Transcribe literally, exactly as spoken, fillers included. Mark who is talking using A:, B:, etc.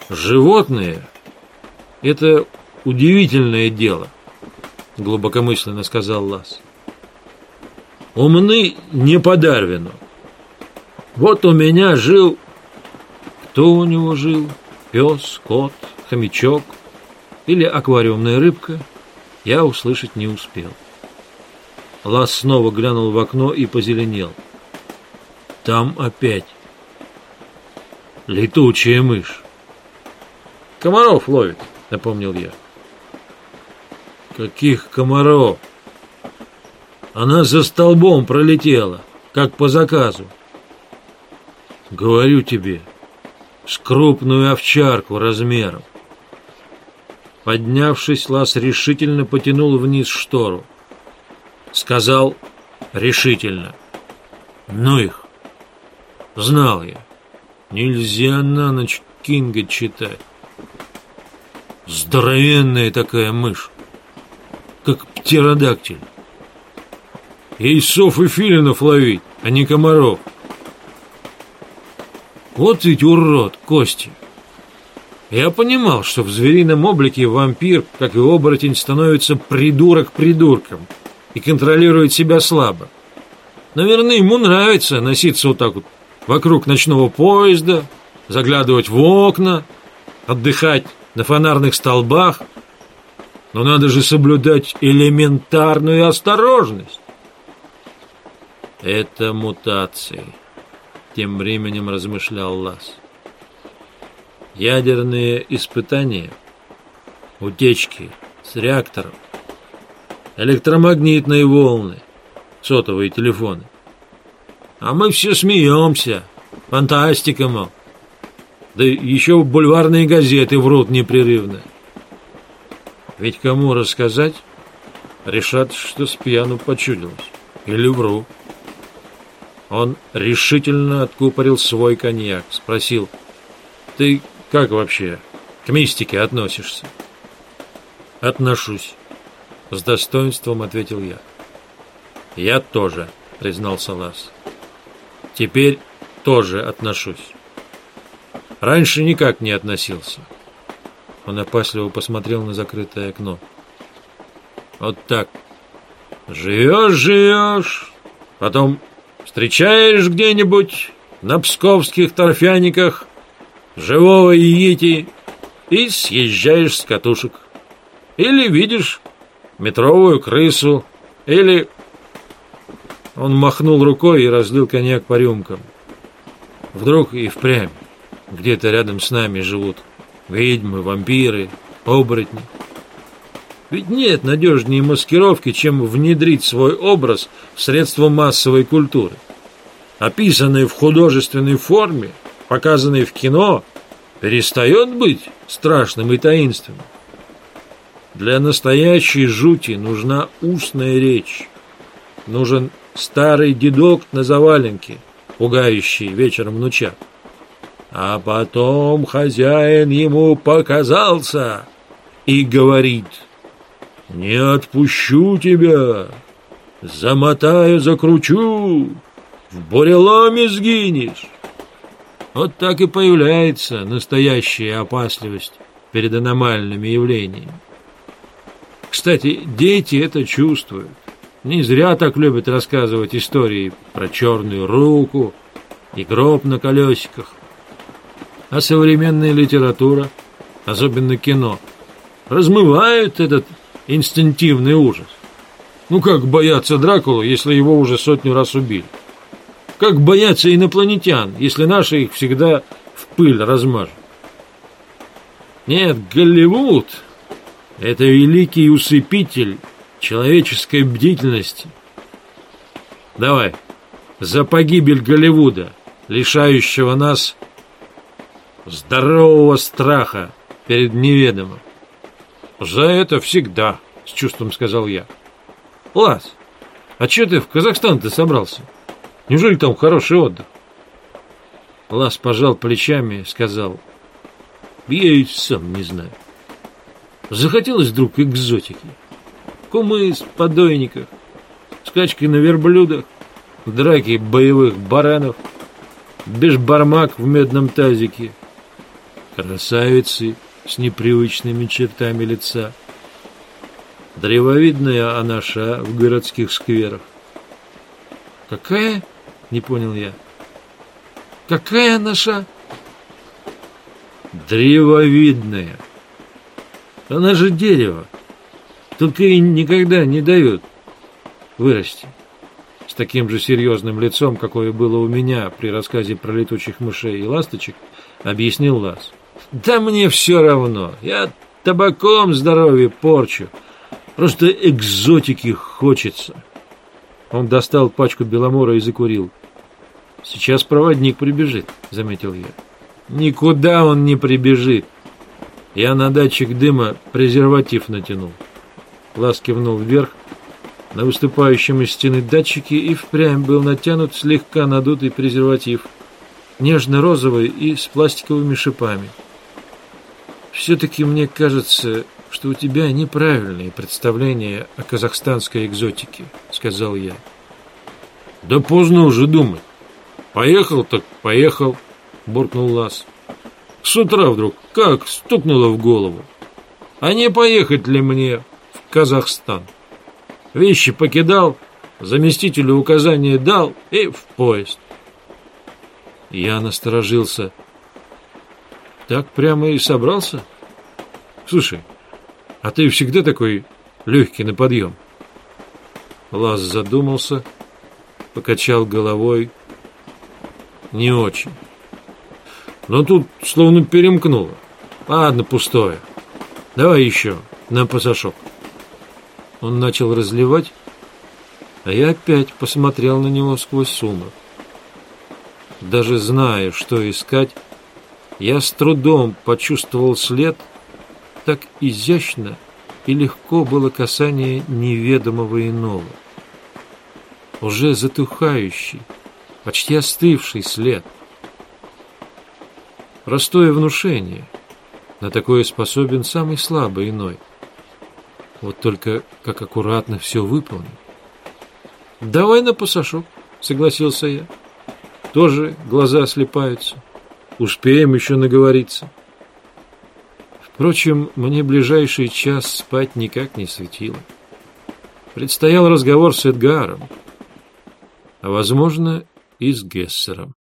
A: Животные — это удивительное дело, глубокомысленно сказал Лас. Умны не по Дарвину. Вот у меня жил... Кто у него жил? Пес, кот, хомячок или аквариумная рыбка? Я услышать не успел. Лас снова глянул в окно и позеленел. Там опять летучая мышь. Комаров ловит, напомнил я. Каких комаров? Она за столбом пролетела, как по заказу. Говорю тебе, с крупную овчарку размером. Поднявшись, Лас решительно потянул вниз штору. Сказал решительно: ну их. Знал я, нельзя на ночь Кинга читать. Здоровенная такая мышь, как птеродактиль. Ей сов и филинов ловить, а не комаров. Вот ведь урод, Костя. Я понимал, что в зверином облике вампир, как и оборотень, становится придурок придурком и контролирует себя слабо. Наверное, ему нравится носиться вот так вот вокруг ночного поезда, заглядывать в окна, отдыхать на фонарных столбах. Но надо же соблюдать элементарную осторожность. Это мутации, тем временем размышлял Лас. Ядерные испытания, утечки с реакторов, электромагнитные волны, сотовые телефоны. А мы все смеемся. Фантастика, мол. Да еще бульварные газеты врут непрерывно. Ведь кому рассказать, решат, что спьяну почудилось. Или вру. Он решительно откупорил свой коньяк. Спросил: ты как вообще к мистике относишься? Отношусь. С достоинством ответил я. Я тоже, признался Лас. Теперь тоже отношусь. Раньше никак не относился. Он опасливо посмотрел на закрытое окно. Вот так. Живешь, живешь, потом встречаешь где-нибудь на псковских торфяниках живого йети и съезжаешь с катушек. Или видишь метровую крысу, или... Он махнул рукой и разлил коньяк по рюмкам. Вдруг и впрямь где-то рядом с нами живут ведьмы, вампиры, оборотни. Ведь нет надежнее маскировки, чем внедрить свой образ в средства массовой культуры. Описанный в художественной форме, показанный в кино, перестает быть страшным и таинственным. Для настоящей жути нужна устная речь. Нужен старый дедок на заваленке, пугающий вечером внучат. А потом хозяин ему показался и говорит: не отпущу тебя, замотаю, закручу, в буреломе сгинешь. Вот так и появляется настоящая опасливость перед аномальными явлениями. Кстати, дети это чувствуют. Не зря так любят рассказывать истории про черную руку и гроб на колесиках. А современная литература, особенно кино, размывает этот инстинктивный ужас. Ну как бояться Дракулу, если его уже сотню раз убили? Как бояться инопланетян, если наши их всегда в пыль размажут? Нет, Голливуд — это великий усыпитель человеческой бдительности. Давай, за погибель Голливуда, лишающего нас здорового страха перед неведомым. За это всегда, с чувством сказал я. Лас, а че ты в Казахстан-то собрался? Неужели там хороший отдых? Лас пожал плечами и сказал: я и сам не знаю. Захотелось вдруг экзотики. Кумыс, подойниках, скачки на верблюдах, драки боевых баранов, бешбармак в медном тазике. красавицы с непривычными чертами лица, древовидная анаша в городских скверах. Какая? Не понял я. Какая анаша? Древовидная. Она же дерево. Только ей никогда не дают вырасти. С таким же серьезным лицом, какое было у меня при рассказе про летучих мышей и ласточек, объяснил Лаз. Да мне все равно. Я табаком здоровье порчу. Просто экзотики хочется. Он достал пачку беломора и закурил. Сейчас проводник прибежит, заметил я. Никуда он не прибежит. Я на датчик дыма презерватив натянул. Лаз кивнул вверх. На выступающем из стены датчике и впрямь был натянут слегка надутый презерватив, нежно-розовый и с пластиковыми шипами. «Все-таки мне кажется, что у тебя неправильные представления о казахстанской экзотике», — сказал я. «Да поздно уже думать. Поехал так поехал», — буркнул Лаз. «С утра вдруг как стукнуло в голову. А не поехать ли мне в Казахстан? Вещи покидал, заместителю указания дал и в поезд». Я насторожился. Так прямо и собрался? Слушай, а ты всегда такой легкий на подъем? Лаз задумался, покачал головой. Не очень. Но тут словно перемкнуло. Ладно, пустое. Давай еще на пасашок. Он начал разливать, а я опять посмотрел на него сквозь сумрак. Даже зная, что искать, я с трудом почувствовал след. Так изящно и легко было касание неведомого иного. Уже затухающий, почти остывший след. Простое внушение. На такое способен самый слабый иной. Вот только как аккуратно все выполнено. «Давай на пасашок», — согласился я. «Тоже глаза слипаются. Успеем еще наговориться». Впрочем, мне ближайший час спать никак не светило. Предстоял разговор с Эдгаром, а, возможно, и с Гессером.